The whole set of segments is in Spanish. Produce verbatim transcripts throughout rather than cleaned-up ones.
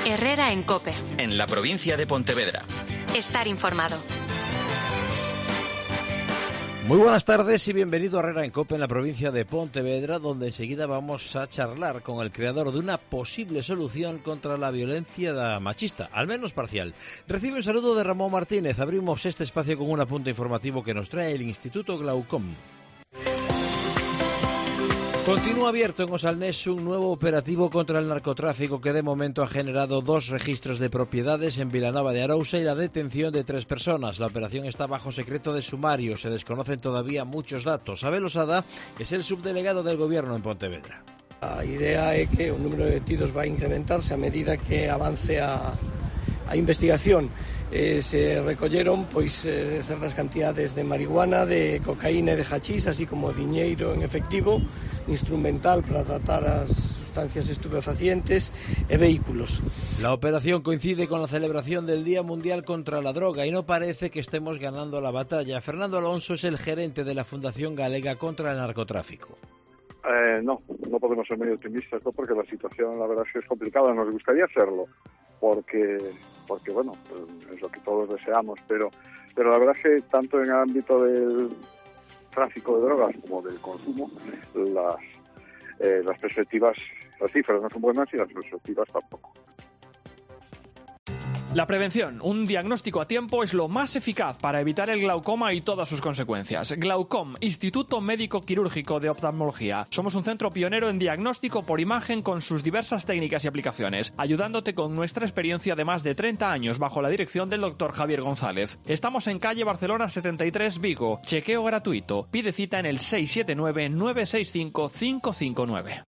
Herrera en COPE. En la provincia de Pontevedra. Estar informado. Muy buenas tardes y bienvenido a Herrera en COPE en la provincia de Pontevedra, donde enseguida vamos a charlar con el creador de una posible solución contra la violencia machista, al menos parcial. Recibe un saludo de Ramón Martínez. Abrimos este espacio con un apunte informativo que nos trae el Instituto Glaucom. Continúa abierto en Osalnés un nuevo operativo contra el narcotráfico que de momento ha generado dos registros de propiedades en Vilanova de Arousa y la detención de tres personas. La operación está bajo secreto de sumario, se desconocen todavía muchos datos. Abel Osada es el subdelegado del Gobierno en Pontevedra. La idea é que o número de detidos vai incrementarse a medida que avance a, a investigación. Eh, se recolleron pois eh, certas cantidades de marihuana, de cocaína e de hachís, así como diñeiro en efectivo, instrumental para tratar as sustancias estupefacientes e vehículos. La operación coincide con la celebración del Día Mundial contra la Droga y no parece que estemos ganando la batalla. Fernando Alonso es el gerente de la Fundación Galega contra el Narcotráfico. Eh, no, no podemos ser muy optimistas, ¿no? Porque la situación, la verdad, es que es complicada. Nos gustaría hacerlo, porque, porque bueno, es lo que todos deseamos, pero, pero la verdad es que tanto en el ámbito del tráfico de drogas como del consumo, las, eh, las perspectivas, las cifras no son buenas y las perspectivas tampoco. La prevención, un diagnóstico a tiempo, es lo más eficaz para evitar el glaucoma y todas sus consecuencias. Glaucom, Instituto Médico Quirúrgico de Oftalmología. Somos un centro pionero en diagnóstico por imagen con sus diversas técnicas y aplicaciones, ayudándote con nuestra experiencia de más de treinta años bajo la dirección del doctor Javier González. Estamos en calle Barcelona setenta y tres, Vigo. Chequeo gratuito. Pide cita en el seis siete nueve, nueve seis cinco, cinco cinco nueve.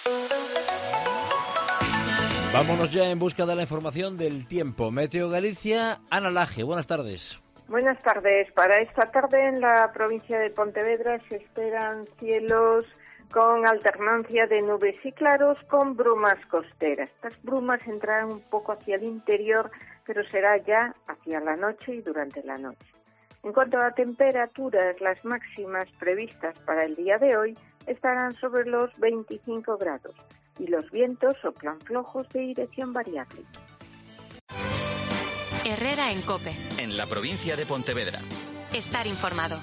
Vámonos ya en busca de la información del tiempo. Meteo Galicia, Ana Laje, buenas tardes. Buenas tardes. Para esta tarde en la provincia de Pontevedra se esperan cielos con alternancia de nubes y claros con brumas costeras. Estas brumas entrarán un poco hacia el interior, pero será ya hacia la noche y durante la noche. En cuanto a temperaturas, las máximas previstas para el día de hoy estarán sobre los veinticinco grados. Y los vientos soplan flojos de dirección variable. Herrera en COPE. En la provincia de Pontevedra. Estar informado.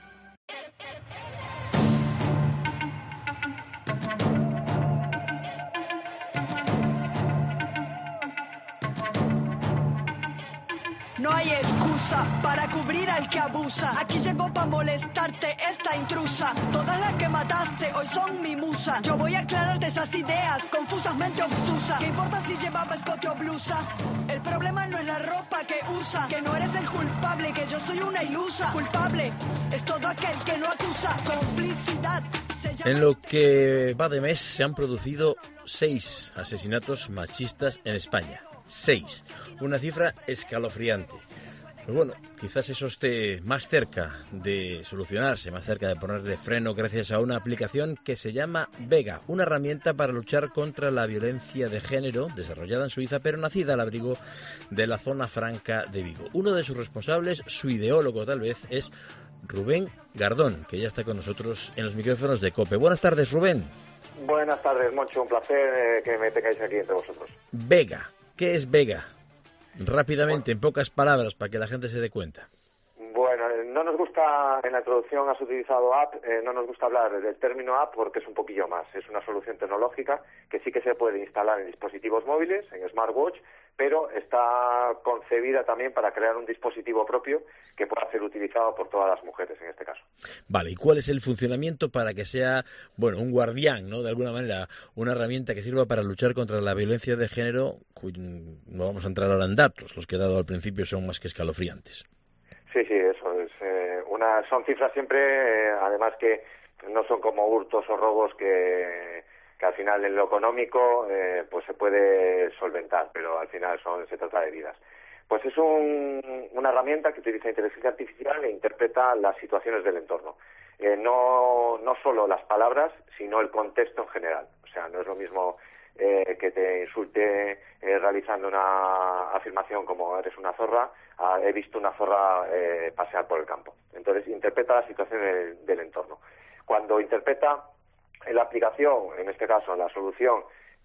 No hay excusa para cubrir al que abusa. Aquí llegó para molestarte esta intrusa. Todas las que mataste hoy son mi musa. Yo voy a aclararte esas ideas confusamente obtusas. ¿Qué importa si llevaba escote o blusa? El problema no es la ropa que usa. Que no eres el culpable, que yo soy una ilusa. Culpable es todo aquel que no acusa. Complicidad. En lo que va de mes se han producido seis asesinatos machistas en España. Seis. Una cifra escalofriante. Pues bueno, quizás eso esté más cerca de solucionarse, más cerca de ponerle freno gracias a una aplicación que se llama Vega, una herramienta para luchar contra la violencia de género, desarrollada en Suiza, pero nacida al abrigo de la zona franca de Vigo. Uno de sus responsables, su ideólogo tal vez, es Rubén Gardón, que ya está con nosotros en los micrófonos de COPE. Buenas tardes, Rubén. Buenas tardes, Moncho. Un placer eh, que me tengáis aquí entre vosotros. Vega. ¿Qué es Vega? Rápidamente, en pocas palabras, para que la gente se dé cuenta. Bueno, no nos gusta, en la introducción has utilizado app, eh, no nos gusta hablar del término app porque es un poquillo más. Es una solución tecnológica que sí que se puede instalar en dispositivos móviles, en smartwatch, pero está concebida también para crear un dispositivo propio que pueda ser utilizado por todas las mujeres en este caso. Vale, ¿y cuál es el funcionamiento para que sea, bueno, un guardián, ¿no? De alguna manera, una herramienta que sirva para luchar contra la violencia de género, cuyo, no vamos a entrar ahora en datos, los que he dado al principio son más que escalofriantes. Sí, sí, eso es. Eh, una, son cifras siempre, eh, además que no son como hurtos o robos que, que al final en lo económico eh, pues se puede solventar, pero al final son, se trata de vidas. Pues es un, una herramienta que utiliza inteligencia artificial e interpreta las situaciones del entorno. Eh, no, no solo las palabras, sino el contexto en general. O sea, no es lo mismo eh, que te insulte eh, realizando una afirmación como eres una zorra, a, he visto una zorra eh, pasear por el campo. Entonces, interpreta la situación del, del entorno. Cuando interpreta la aplicación, en este caso la solución,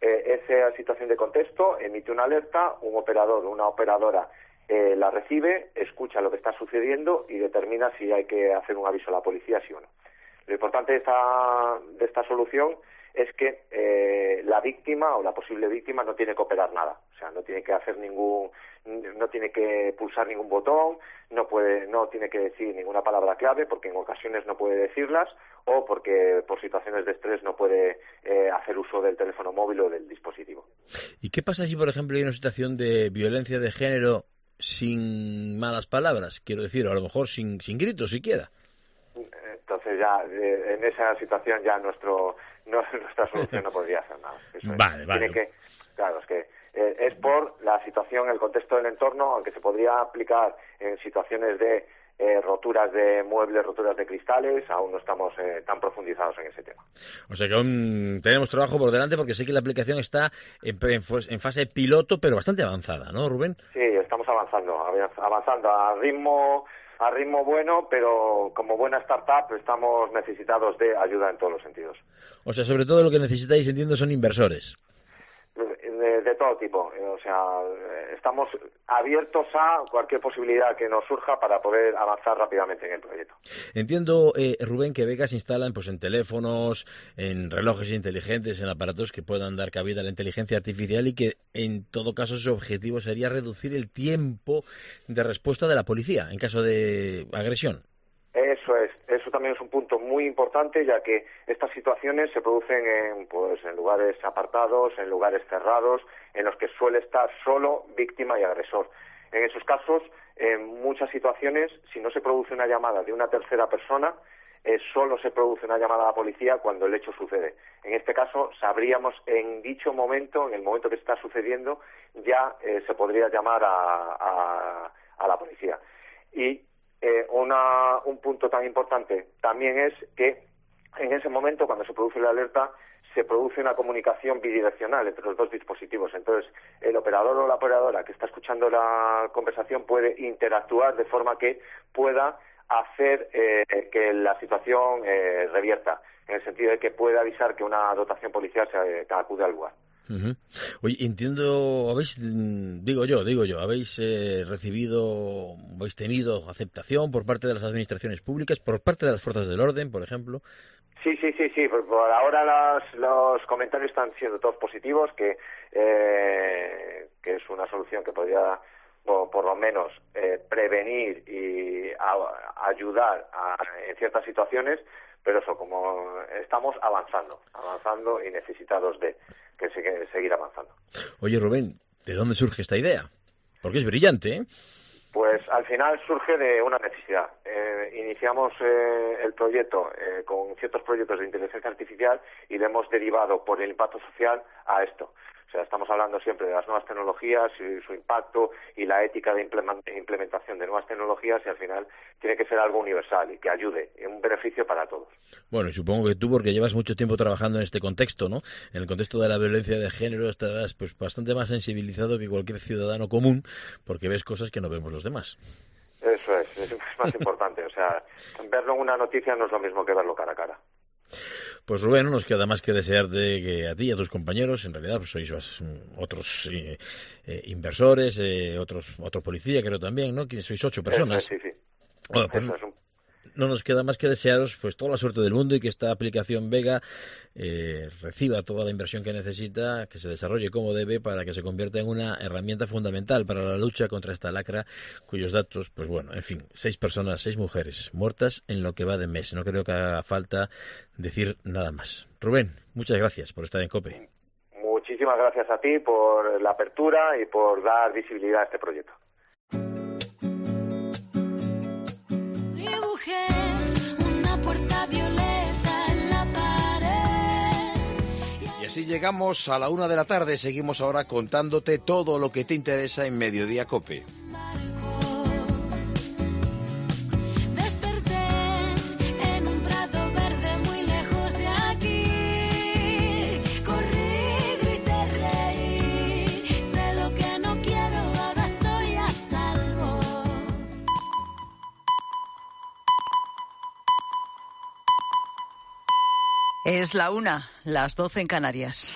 eh, esa situación de contexto, emite una alerta, un operador o una operadora eh, la recibe, escucha lo que está sucediendo y determina si hay que hacer un aviso a la policía, sí o no. Lo importante de esta, de esta solución es que eh, la víctima o la posible víctima no tiene que operar nada, o sea, no tiene que hacer ningún, no tiene que pulsar ningún botón, no puede, no tiene que decir ninguna palabra clave, porque en ocasiones no puede decirlas, o porque por situaciones de estrés no puede eh, hacer uso del teléfono móvil o del dispositivo. ¿Y qué pasa si, por ejemplo, hay una situación de violencia de género sin malas palabras? Quiero decir, o a lo mejor sin, sin gritos siquiera. Entonces ya eh, en esa situación ya nuestro no, nuestra solución no podría hacer nada. Eso vale, es. vale. Tiene que, claro, es que eh, es por la situación, el contexto del entorno, aunque se podría aplicar en situaciones de eh, roturas de muebles, roturas de cristales, aún no estamos eh, tan profundizados en ese tema. O sea que aún tenemos trabajo por delante, porque sé que la aplicación está en, en, en fase piloto, pero bastante avanzada, ¿no, Rubén? Sí, estamos avanzando, avanzando a ritmo a ritmo bueno, pero como buena startup estamos necesitados de ayuda en todos los sentidos. O sea, sobre todo lo que necesitáis, entiendo, son inversores. De, de todo tipo, o sea, estamos abiertos a cualquier posibilidad que nos surja para poder avanzar rápidamente en el proyecto. Entiendo, eh, Rubén, que Vega se instalan pues en teléfonos, en relojes inteligentes, en aparatos que puedan dar cabida a la inteligencia artificial y que en todo caso su objetivo sería reducir el tiempo de respuesta de la policía en caso de agresión. Eso es, eso también es un punto muy importante, ya que estas situaciones se producen en, pues, en lugares apartados, en lugares cerrados, en los que suele estar solo víctima y agresor. En esos casos, en muchas situaciones, si no se produce una llamada de una tercera persona, eh, solo se produce una llamada a la policía cuando el hecho sucede. En este caso, sabríamos en dicho momento, en el momento que está sucediendo, ya eh, se podría llamar a, a, a la policía. Y Eh, una, un punto tan importante también es que en ese momento, cuando se produce la alerta, se produce una comunicación bidireccional entre los dos dispositivos. Entonces, el operador o la operadora que está escuchando la conversación puede interactuar de forma que pueda hacer eh, que la situación eh, revierta, en el sentido de que pueda avisar que una dotación policial se eh, acude al lugar. Uh-huh. Oye, entiendo, habéis, digo yo, digo yo, habéis eh, recibido, habéis tenido aceptación por parte de las administraciones públicas, por parte de las fuerzas del orden, por ejemplo. Sí, sí, sí, sí. Por, por ahora los, los comentarios están siendo todos positivos, que eh, que es una solución que podría, por, por lo menos, eh, prevenir y a, ayudar a, en ciertas situaciones. Pero eso, como estamos avanzando, avanzando y necesitados de que sigue, seguir avanzando. Oye, Rubén, ¿de dónde surge esta idea? Porque es brillante, ¿eh? Pues al final surge de una necesidad. Eh, iniciamos eh, el proyecto eh, con ciertos proyectos de inteligencia artificial y le hemos derivado por el impacto social a esto. O sea, estamos hablando siempre de las nuevas tecnologías y su impacto y la ética de implementación de nuevas tecnologías, y al final tiene que ser algo universal y que ayude, un beneficio para todos. Bueno, y supongo que tú, porque llevas mucho tiempo trabajando en este contexto, ¿no? En el contexto de la violencia de género, estarás pues bastante más sensibilizado que cualquier ciudadano común, porque ves cosas que no vemos los demás. Eso es, es más importante. O sea, verlo en una noticia no es lo mismo que verlo cara a cara. Pues Rubén, no nos queda más que desearte que a ti y a tus compañeros, en realidad pues sois otros eh, eh, inversores, eh, otros otro policía creo también, ¿no? Que sois ocho personas. Eso es, sí, sí. Bueno, pues Eso es un... no nos queda más que desearos pues toda la suerte del mundo y que esta aplicación Vega eh, reciba toda la inversión que necesita, que se desarrolle como debe para que se convierta en una herramienta fundamental para la lucha contra esta lacra, cuyos datos, pues bueno, en fin, seis personas, seis mujeres muertas en lo que va de mes. No creo que haga falta decir nada más. Rubén, muchas gracias por estar en COPE. Muchísimas gracias a ti por la apertura y por dar visibilidad a este proyecto. Y así llegamos a la una de la tarde. Seguimos ahora contándote todo lo que te interesa en Mediodía COPE. Es la una, las doce en Canarias.